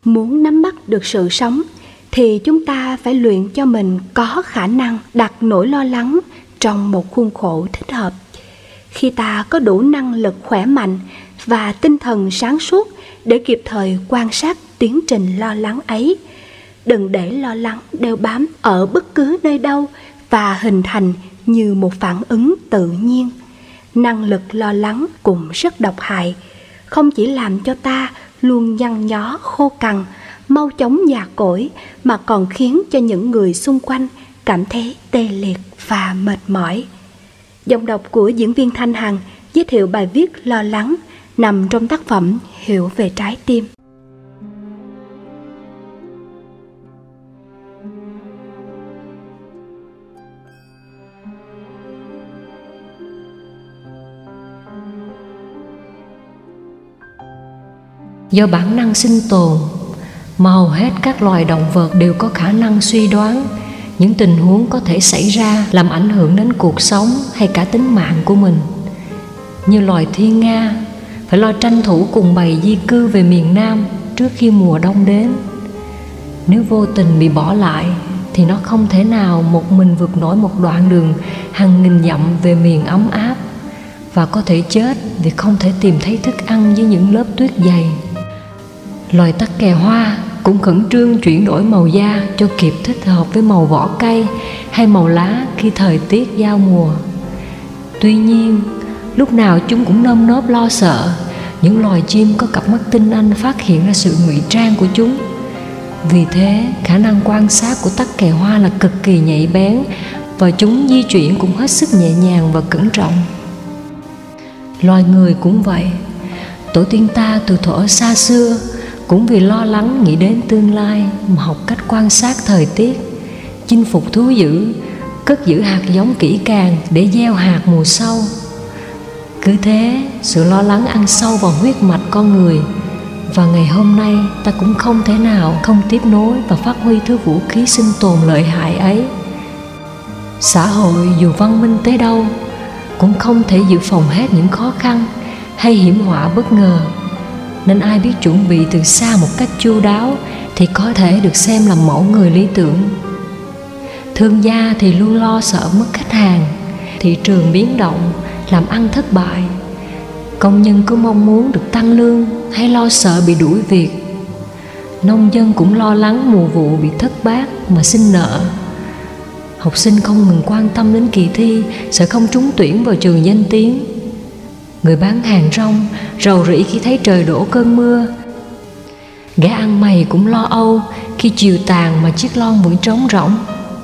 Muốn nắm bắt được sự sống thì chúng ta phải luyện cho mình có khả năng đặt nỗi lo lắng trong một khuôn khổ thích hợp. Khi ta có đủ năng lực khỏe mạnh và tinh thần sáng suốt để kịp thời quan sát tiến trình lo lắng ấy, đừng để lo lắng đeo bám ở bất cứ nơi đâu và hình thành như một phản ứng tự nhiên. Năng lực lo lắng cũng rất độc hại, không chỉ làm cho ta luôn nhăn nhó khô cằn, mau chóng già cỗi, mà còn khiến cho những người xung quanh cảm thấy tê liệt và mệt mỏi. Giọng đọc của diễn viên Thanh Hằng giới thiệu bài viết Lo lắng nằm trong tác phẩm Hiểu về trái tim. Do bản năng sinh tồn mà hầu hết các loài động vật đều có khả năng suy đoán những tình huống có thể xảy ra làm ảnh hưởng đến cuộc sống hay cả tính mạng của mình. Như loài thiên nga phải lo tranh thủ cùng bầy di cư về miền Nam trước khi mùa đông đến. Nếu vô tình bị bỏ lại thì nó không thể nào một mình vượt nổi một đoạn đường hàng nghìn dặm về miền ấm áp, và có thể chết vì không thể tìm thấy thức ăn dưới những lớp tuyết dày. Loài tắc kè hoa cũng khẩn trương chuyển đổi màu da cho kịp thích hợp với màu vỏ cây hay màu lá khi thời tiết giao mùa. Tuy nhiên, lúc nào chúng cũng nơm nớp lo sợ những loài chim có cặp mắt tinh anh phát hiện ra sự ngụy trang của chúng. Vì thế, khả năng quan sát của tắc kè hoa là cực kỳ nhạy bén, và chúng di chuyển cũng hết sức nhẹ nhàng và cẩn trọng. Loài người cũng vậy. Tổ tiên ta từ thuở xa xưa cũng vì lo lắng nghĩ đến tương lai mà học cách quan sát thời tiết, chinh phục thú dữ, cất giữ hạt giống kỹ càng để gieo hạt mùa sau. Cứ thế, sự lo lắng ăn sâu vào huyết mạch con người, và ngày hôm nay ta cũng không thể nào không tiếp nối và phát huy thứ vũ khí sinh tồn lợi hại ấy. Xã hội dù văn minh tới đâu cũng không thể dự phòng hết những khó khăn hay hiểm họa bất ngờ, nên ai biết chuẩn bị từ xa một cách chu đáo thì có thể được xem là mẫu người lý tưởng. Thương gia thì luôn lo sợ mất khách hàng, thị trường biến động làm ăn thất bại. Công nhân cứ mong muốn được tăng lương hay lo sợ bị đuổi việc. Nông dân cũng lo lắng mùa vụ bị thất bát mà sinh nợ. Học sinh không ngừng quan tâm đến kỳ thi, sợ không trúng tuyển vào trường danh tiếng. Người bán hàng rong rầu rĩ khi thấy trời đổ cơn mưa. Gã ăn mày cũng lo âu khi chiều tàn mà chiếc lon vẫn trống rỗng.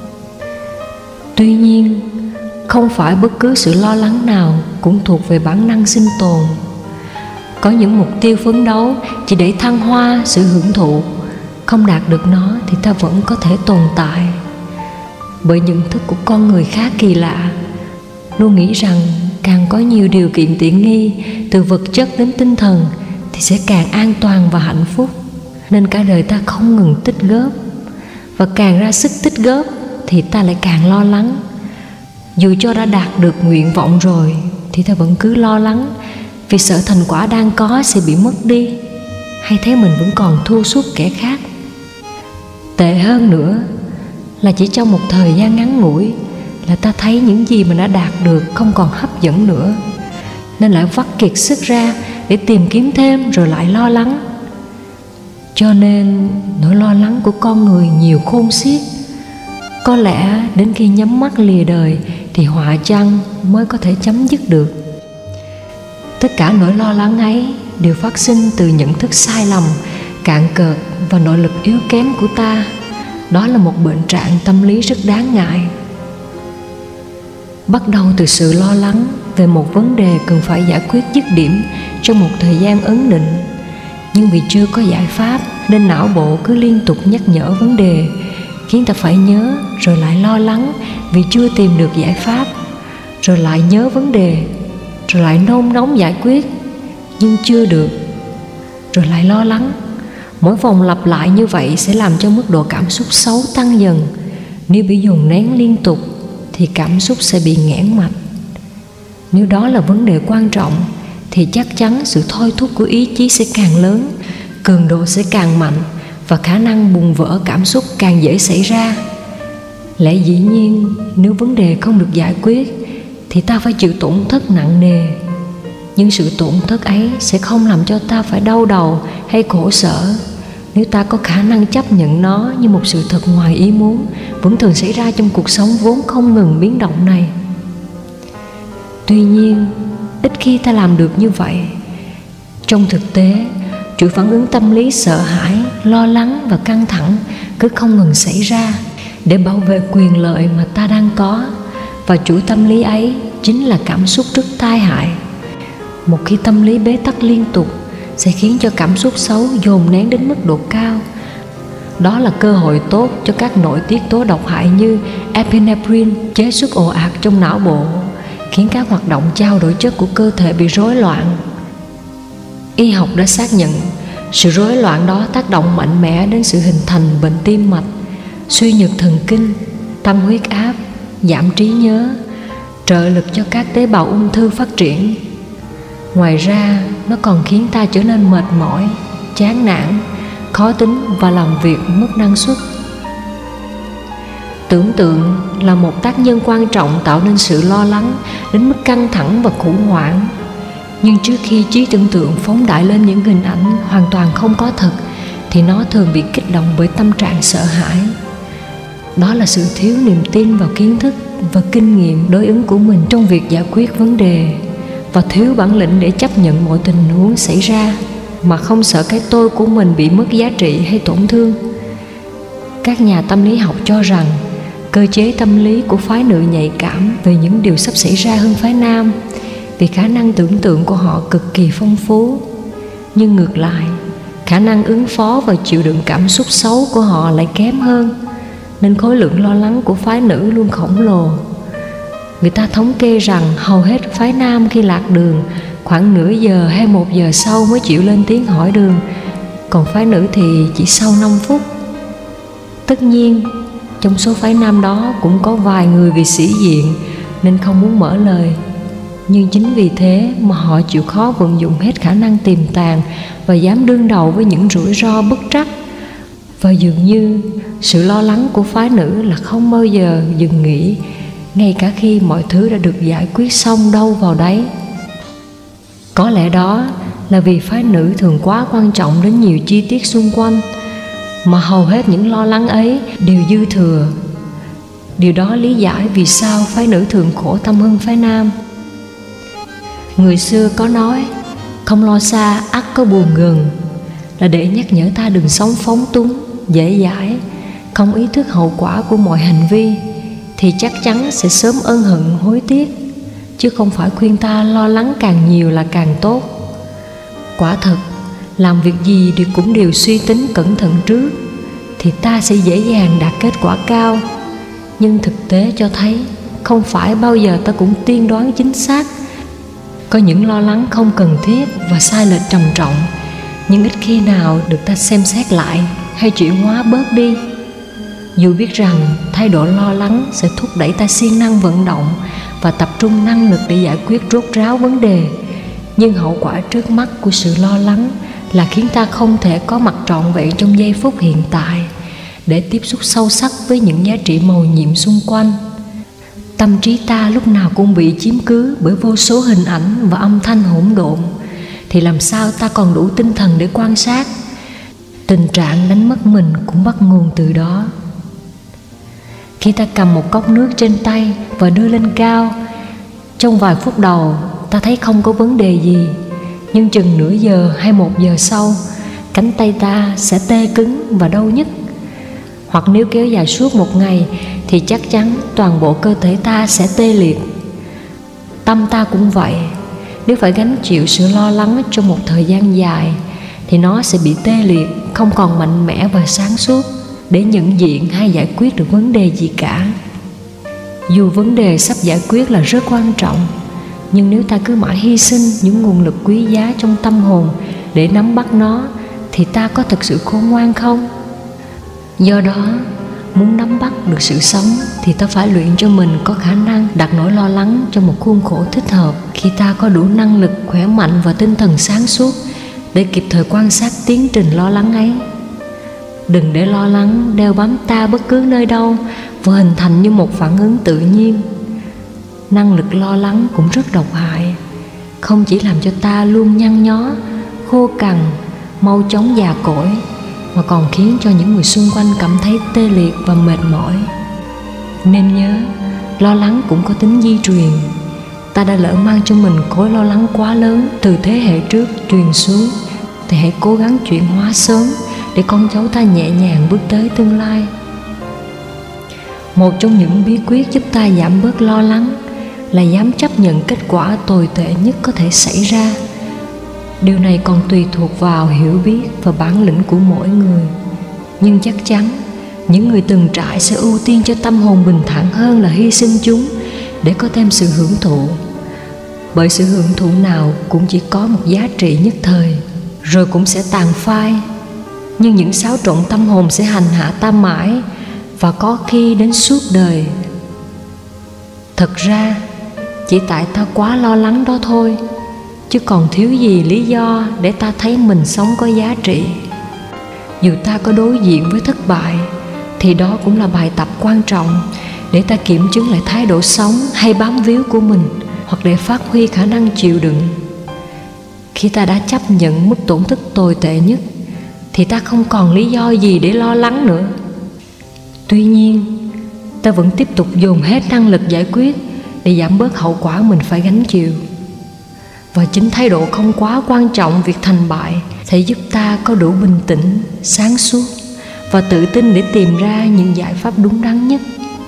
Tuy nhiên, không phải bất cứ sự lo lắng nào cũng thuộc về bản năng sinh tồn. Có những mục tiêu phấn đấu chỉ để thăng hoa sự hưởng thụ, không đạt được nó thì ta vẫn có thể tồn tại. Bởi nhận thức của con người khá kỳ lạ, luôn nghĩ rằng càng có nhiều điều kiện tiện nghi từ vật chất đến tinh thần thì sẽ càng an toàn và hạnh phúc. Nên cả đời ta không ngừng tích góp, và càng ra sức tích góp thì ta lại càng lo lắng. Dù cho đã đạt được nguyện vọng rồi thì ta vẫn cứ lo lắng, vì sợ thành quả đang có sẽ bị mất đi, hay thấy mình vẫn còn thua sút kẻ khác. Tệ hơn nữa là chỉ trong một thời gian ngắn ngủi là ta thấy những gì mà đã đạt được không còn hấp dẫn nữa, nên lại vắt kiệt sức ra để tìm kiếm thêm rồi lại lo lắng. Cho nên nỗi lo lắng của con người nhiều khôn xiết. Có lẽ đến khi nhắm mắt lìa đời thì họa chăng mới có thể chấm dứt được. Tất cả nỗi lo lắng ấy đều phát sinh từ nhận thức sai lầm, cạn cợt và nội lực yếu kém của ta. Đó là một bệnh trạng tâm lý rất đáng ngại. Bắt đầu từ sự lo lắng về một vấn đề cần phải giải quyết dứt điểm trong một thời gian ấn định, nhưng vì chưa có giải pháp nên não bộ cứ liên tục nhắc nhở vấn đề, khiến ta phải nhớ rồi lại lo lắng vì chưa tìm được giải pháp, rồi lại nhớ vấn đề, rồi lại nôn nóng giải quyết nhưng chưa được, rồi lại lo lắng. Mỗi vòng lặp lại như vậy sẽ làm cho mức độ cảm xúc xấu tăng dần. Nếu bị dồn nén liên tục thì cảm xúc sẽ bị nghẽn mạch. Nếu đó là vấn đề quan trọng thì chắc chắn sự thôi thúc của ý chí sẽ càng lớn, cường độ sẽ càng mạnh, và khả năng bùng vỡ cảm xúc càng dễ xảy ra. Lẽ dĩ nhiên, nếu vấn đề không được giải quyết thì ta phải chịu tổn thất nặng nề. Nhưng sự tổn thất ấy sẽ không làm cho ta phải đau đầu hay khổ sở nếu ta có khả năng chấp nhận nó như một sự thật ngoài ý muốn vẫn thường xảy ra trong cuộc sống vốn không ngừng biến động này. Tuy nhiên, ít khi ta làm được như vậy. Trong thực tế, chuỗi phản ứng tâm lý sợ hãi, lo lắng và căng thẳng cứ không ngừng xảy ra để bảo vệ quyền lợi mà ta đang có, và chuỗi tâm lý ấy chính là cảm xúc rất tai hại. Một khi tâm lý bế tắc liên tục sẽ khiến cho cảm xúc xấu dồn nén đến mức độ cao. Đó là cơ hội tốt cho các nội tiết tố độc hại như epinephrine chế xuất ồ ạt trong não bộ, khiến các hoạt động trao đổi chất của cơ thể bị rối loạn. Y học đã xác nhận sự rối loạn đó tác động mạnh mẽ đến sự hình thành bệnh tim mạch, suy nhược thần kinh, tăng huyết áp, giảm trí nhớ, trợ lực cho các tế bào ung thư phát triển. Ngoài ra, nó còn khiến ta trở nên mệt mỏi, chán nản, khó tính và làm việc mất năng suất. Tưởng tượng là một tác nhân quan trọng tạo nên sự lo lắng đến mức căng thẳng và khủng hoảng. Nhưng trước khi trí tưởng tượng phóng đại lên những hình ảnh hoàn toàn không có thật thì nó thường bị kích động bởi tâm trạng sợ hãi. Đó là sự thiếu niềm tin vào kiến thức và kinh nghiệm đối ứng của mình trong việc giải quyết vấn đề, và thiếu bản lĩnh để chấp nhận mọi tình huống xảy ra mà không sợ cái tôi của mình bị mất giá trị hay tổn thương. Các nhà tâm lý học cho rằng cơ chế tâm lý của phái nữ nhạy cảm về những điều sắp xảy ra hơn phái nam, vì khả năng tưởng tượng của họ cực kỳ phong phú. Nhưng ngược lại, khả năng ứng phó và chịu đựng cảm xúc xấu của họ lại kém hơn, nên khối lượng lo lắng của phái nữ luôn khổng lồ. Người ta thống kê rằng hầu hết phái nam khi lạc đường khoảng nửa giờ hay 1 giờ sau mới chịu lên tiếng hỏi đường, còn phái nữ thì chỉ sau 5 phút. Tất nhiên, trong số phái nam đó cũng có vài người vì sĩ diện nên không muốn mở lời. Nhưng chính vì thế mà họ chịu khó vận dụng hết khả năng tiềm tàng và dám đương đầu với những rủi ro bất trắc. Và dường như sự lo lắng của phái nữ là không bao giờ dừng nghỉ, ngay cả khi mọi thứ đã được giải quyết xong đâu vào đấy. Có lẽ đó là vì phái nữ thường quá quan trọng đến nhiều chi tiết xung quanh, mà hầu hết những lo lắng ấy đều dư thừa. Điều đó lý giải vì sao phái nữ thường khổ tâm hơn phái nam. Người xưa có nói, không lo xa ắt có buồn gần, là để nhắc nhở ta đừng sống phóng túng, dễ dãi, không ý thức hậu quả của mọi hành vi, thì chắc chắn sẽ sớm ân hận hối tiếc, chứ không phải khuyên ta lo lắng càng nhiều là càng tốt. Quả thật, làm việc gì thì cũng đều suy tính cẩn thận trước, thì ta sẽ dễ dàng đạt kết quả cao. Nhưng thực tế cho thấy, không phải bao giờ ta cũng tiên đoán chính xác. Có những lo lắng không cần thiết và sai lệch trầm trọng, nhưng ít khi nào được ta xem xét lại hay chuyển hóa bớt đi. Dù biết rằng thái độ lo lắng sẽ thúc đẩy ta siêng năng vận động và tập trung năng lực để giải quyết rốt ráo vấn đề, nhưng hậu quả trước mắt của sự lo lắng là khiến ta không thể có mặt trọn vẹn trong giây phút hiện tại để tiếp xúc sâu sắc với những giá trị mầu nhiệm xung quanh. Tâm trí ta lúc nào cũng bị chiếm cứ bởi vô số hình ảnh và âm thanh hỗn độn, thì làm sao ta còn đủ tinh thần để quan sát? Tình trạng đánh mất mình cũng bắt nguồn từ đó. Khi ta cầm một cốc nước trên tay và đưa lên cao, trong vài phút đầu ta thấy không có vấn đề gì, nhưng chừng nửa giờ hay 1 giờ sau, cánh tay ta sẽ tê cứng và đau nhức. Hoặc nếu kéo dài suốt 1 ngày thì chắc chắn toàn bộ cơ thể ta sẽ tê liệt. Tâm ta cũng vậy, nếu phải gánh chịu sự lo lắng trong một thời gian dài thì nó sẽ bị tê liệt, không còn mạnh mẽ và sáng suốt để nhận diện hay giải quyết được vấn đề gì cả. Dù vấn đề sắp giải quyết là rất quan trọng, nhưng nếu ta cứ mãi hy sinh những nguồn lực quý giá trong tâm hồn để nắm bắt nó, thì ta có thực sự khôn ngoan không? Do đó, muốn nắm bắt được sự sống thì ta phải luyện cho mình có khả năng đặt nỗi lo lắng trong một khuôn khổ thích hợp. Khi ta có đủ năng lực, khỏe mạnh và tinh thần sáng suốt để kịp thời quan sát tiến trình lo lắng ấy, Đừng để lo lắng đeo bám ta bất cứ nơi đâu và hình thành như một phản ứng tự nhiên. Năng lực lo lắng cũng rất độc hại, không chỉ làm cho ta luôn nhăn nhó, khô cằn, mau chóng già cỗi, mà còn khiến cho những người xung quanh cảm thấy tê liệt và mệt mỏi. Nên nhớ, lo lắng cũng có tính di truyền. Ta đã lỡ mang trong mình khối lo lắng quá lớn từ thế hệ trước truyền xuống, thì hãy cố gắng chuyển hóa sớm để con cháu ta nhẹ nhàng bước tới tương lai. Một trong những bí quyết giúp ta giảm bớt lo lắng là dám chấp nhận kết quả tồi tệ nhất có thể xảy ra. Điều này còn tùy thuộc vào hiểu biết và bản lĩnh của mỗi người. Nhưng chắc chắn, những người từng trải sẽ ưu tiên cho tâm hồn bình thản hơn là hy sinh chúng để có thêm sự hưởng thụ. Bởi sự hưởng thụ nào cũng chỉ có một giá trị nhất thời, rồi cũng sẽ tàn phai. Nhưng những xáo trộn tâm hồn sẽ hành hạ ta mãi, và có khi đến suốt đời. Thật ra, chỉ tại ta quá lo lắng đó thôi, chứ còn thiếu gì lý do để ta thấy mình sống có giá trị. Dù ta có đối diện với thất bại, thì đó cũng là bài tập quan trọng để ta kiểm chứng lại thái độ sống hay bám víu của mình, hoặc để phát huy khả năng chịu đựng. Khi ta đã chấp nhận mức tổn thất tồi tệ nhất, thì ta không còn lý do gì để lo lắng nữa. Tuy nhiên, ta vẫn tiếp tục dồn hết năng lực giải quyết để giảm bớt hậu quả mình phải gánh chịu. Và chính thái độ không quá quan trọng việc thành bại sẽ giúp ta có đủ bình tĩnh, sáng suốt và tự tin để tìm ra những giải pháp đúng đắn nhất.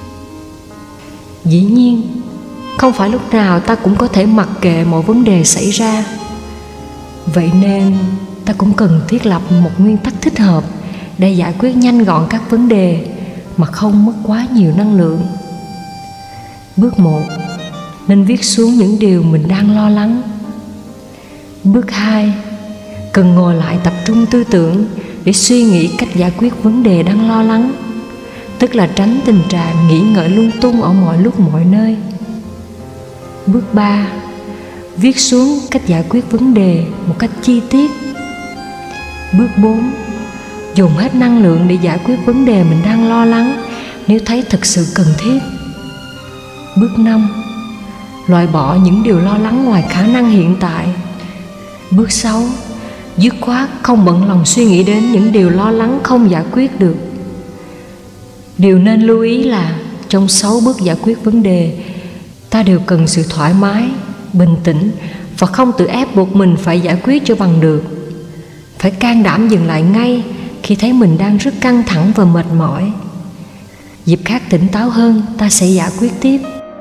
Dĩ nhiên, không phải lúc nào ta cũng có thể mặc kệ mọi vấn đề xảy ra. Vậy nên, ta cũng cần thiết lập một nguyên tắc thích hợp để giải quyết nhanh gọn các vấn đề mà không mất quá nhiều năng lượng. Bước 1. Nên viết xuống những điều mình đang lo lắng. Bước 2. Cần ngồi lại tập trung tư tưởng để suy nghĩ cách giải quyết vấn đề đang lo lắng, tức là tránh tình trạng nghĩ ngợi lung tung ở mọi lúc mọi nơi. Bước 3. Viết xuống cách giải quyết vấn đề một cách chi tiết. Bước 4. Dùng hết năng lượng để giải quyết vấn đề mình đang lo lắng nếu thấy thực sự cần thiết. Bước 5. Loại bỏ những điều lo lắng ngoài khả năng hiện tại. Bước 6. Dứt khoát không bận lòng suy nghĩ đến những điều lo lắng không giải quyết được. Điều nên lưu ý là trong 6 bước giải quyết vấn đề, ta đều cần sự thoải mái, bình tĩnh và không tự ép buộc mình phải giải quyết cho bằng được. Phải can đảm dừng lại ngay khi thấy mình đang rất căng thẳng và mệt mỏi. Dịp khác tỉnh táo hơn, ta sẽ giải quyết tiếp.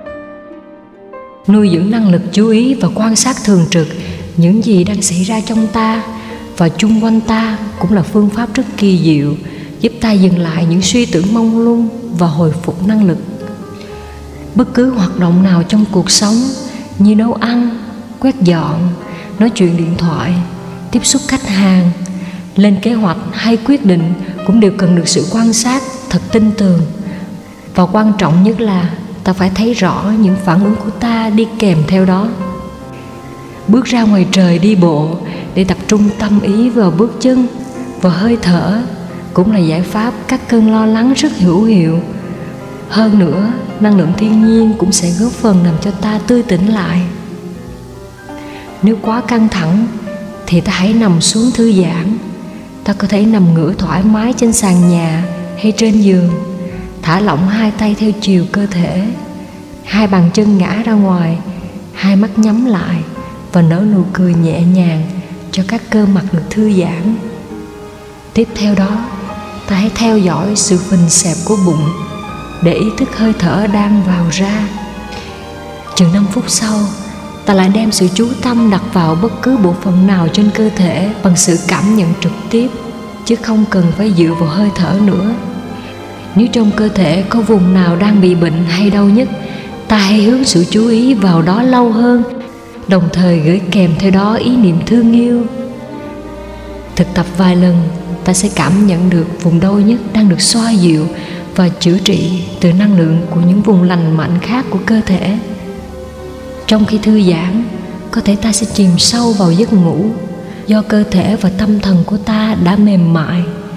Nuôi dưỡng năng lực chú ý và quan sát thường trực những gì đang xảy ra trong ta và chung quanh ta cũng là phương pháp rất kỳ diệu giúp ta dừng lại những suy tưởng mông lung và hồi phục năng lực. Bất cứ hoạt động nào trong cuộc sống như nấu ăn, quét dọn, nói chuyện điện thoại, tiếp xúc khách hàng, lên kế hoạch hay quyết định cũng đều cần được sự quan sát thật tinh tường. Và quan trọng nhất là ta phải thấy rõ những phản ứng của ta đi kèm theo đó. Bước ra ngoài trời đi bộ để tập trung tâm ý vào bước chân và hơi thở cũng là giải pháp các cơn lo lắng rất hữu hiệu. Hơn nữa, năng lượng thiên nhiên cũng sẽ góp phần làm cho ta tươi tỉnh lại. Nếu quá căng thẳng thì ta hãy nằm xuống thư giãn. Ta có thể nằm ngửa thoải mái trên sàn nhà hay trên giường, thả lỏng hai tay theo chiều cơ thể, hai bàn chân ngã ra ngoài, hai mắt nhắm lại và nở nụ cười nhẹ nhàng cho các cơ mặt được thư giãn. Tiếp theo đó, ta hãy theo dõi sự phình xẹp của bụng để ý thức hơi thở đang vào ra. Chừng 5 phút sau, ta lại đem sự chú tâm đặt vào bất cứ bộ phận nào trên cơ thể bằng sự cảm nhận trực tiếp, chứ không cần phải dựa vào hơi thở nữa. Nếu trong cơ thể có vùng nào đang bị bệnh hay đau nhất, ta hãy hướng sự chú ý vào đó lâu hơn, đồng thời gửi kèm theo đó ý niệm thương yêu. Thực tập vài lần, ta sẽ cảm nhận được vùng đau nhất đang được xoa dịu và chữa trị từ năng lượng của những vùng lành mạnh khác của cơ thể. Trong khi thư giãn, có thể ta sẽ chìm sâu vào giấc ngủ do cơ thể và tâm thần của ta đã mềm mại.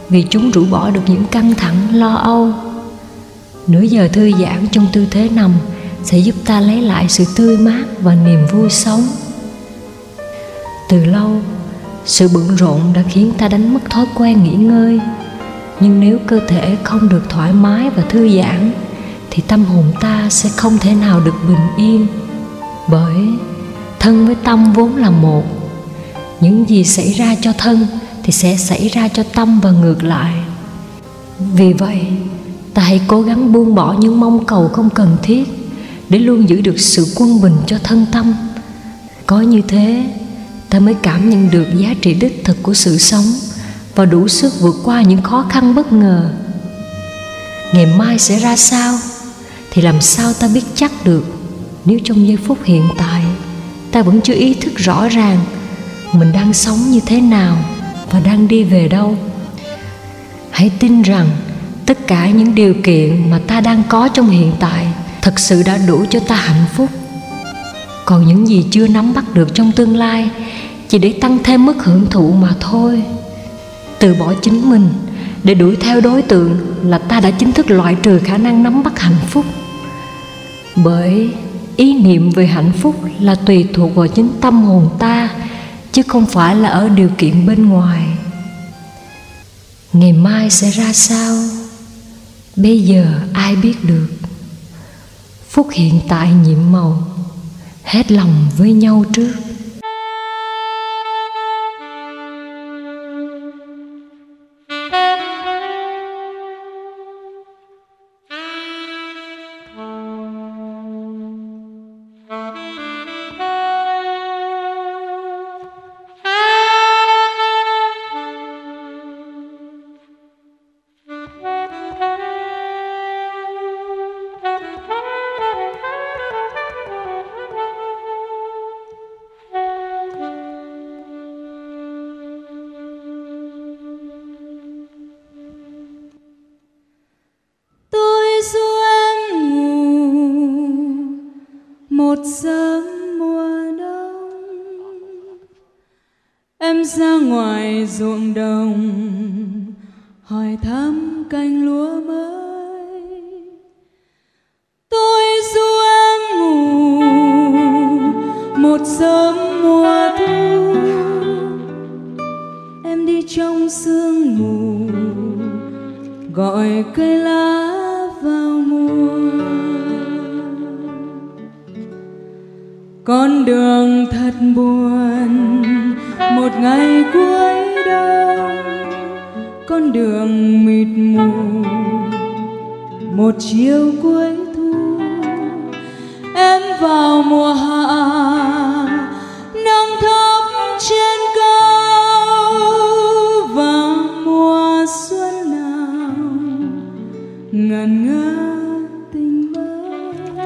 vì chúng rũ bỏ được những căng thẳng, lo âu. Nửa giờ thư giãn trong tư thế nằm sẽ giúp ta lấy lại sự tươi mát và niềm vui sống. Từ lâu, sự bận rộn đã khiến ta đánh mất thói quen nghỉ ngơi. Nhưng nếu cơ thể không được thoải mái và thư giãn, thì tâm hồn ta sẽ không thể nào được bình yên. Bởi thân với tâm vốn là một. Những gì xảy ra cho thân thì sẽ xảy ra cho tâm và ngược lại. Vì vậy, ta hãy cố gắng buông bỏ những mong cầu không cần thiết để luôn giữ được sự quân bình cho thân tâm. Có như thế, ta mới cảm nhận được giá trị đích thực của sự sống và đủ sức vượt qua những khó khăn bất ngờ. Ngày mai sẽ ra sao thì làm sao ta biết chắc được, nếu trong giây phút hiện tại ta vẫn chưa ý thức rõ ràng mình đang sống như thế nào và đang đi về đâu. Hãy tin rằng tất cả những điều kiện mà ta đang có trong hiện tại thật sự đã đủ cho ta hạnh phúc. Còn những gì chưa nắm bắt được trong tương lai chỉ để tăng thêm mức hưởng thụ mà thôi. Từ bỏ chính mình để đuổi theo đối tượng là ta đã chính thức loại trừ khả năng nắm bắt hạnh phúc. Bởi ý niệm về hạnh phúc là tùy thuộc vào chính tâm hồn ta, chứ không phải là ở điều kiện bên ngoài. Ngày mai sẽ ra sao? Bây giờ ai biết được. Phút hiện tại nhiệm màu, hết lòng với nhau trước. Một sớm mùa đông, em ra ngoài ruộng đồng hỏi thăm cành lúa mới. Tôi ru em ngủ một sớm mùa thu, em đi trong sương mù gọi cây lá vào mùa. Con đường thật buồn một ngày cuối đông, con đường mịt mù một chiều cuối thu. Em vào mùa hạ nắng thấp trên cao, vào mùa xuân nào ngẩn ngơ tình mới.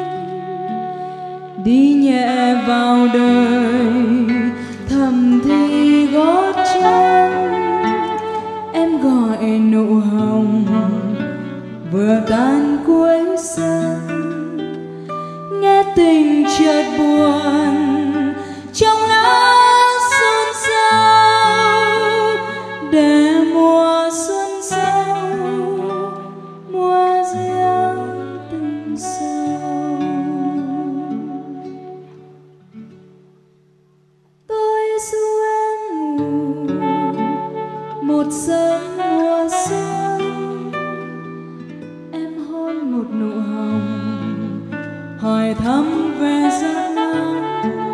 Đi nhẹ vào đời thầm thì gót chân, em gọi nụ hồng vừa tan cuối xuân. Nghe tình chợt buồn trong lá xôn xao, để mùa xuân sau mùa riêng tình sâu. Tôi ru em ngủ một sớm mùa xuân, em hôn một nụ hồng hỏi thăm về giấc nắng.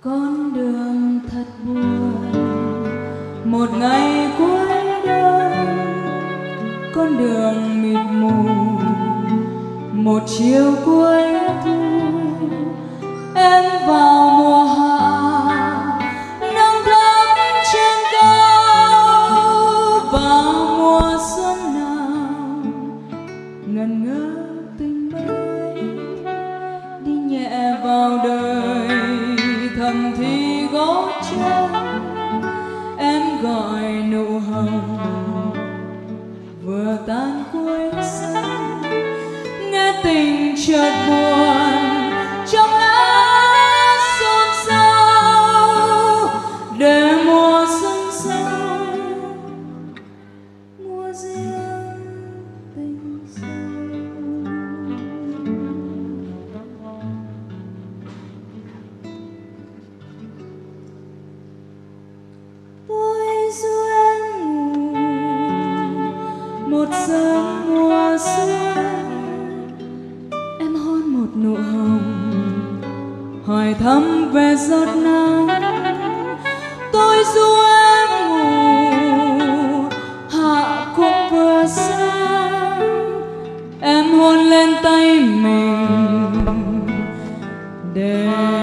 con đường thật buồn, một ngày cuối đông, con đường mịt mù, một chiều cuối thu, em vào mùa hạ nắng thắm trên cao, vào mùa xuân nào ngần ngơ tình mới đi nhẹ vào đời, thầm thì gót chân em gọi nụ hồng vừa tan cuối xuân, nghe tình chợt buồn trong lá xôn xao, để mùa xuân sau mùa riêng tình sâu. Tôi du em ngủ một sớm mùa xuân, em hôn một nụ hồng hỏi thăm về giọt nắng. Tôi du em ngủ hạ cũng vừa sáng, em hôn lên tay mình để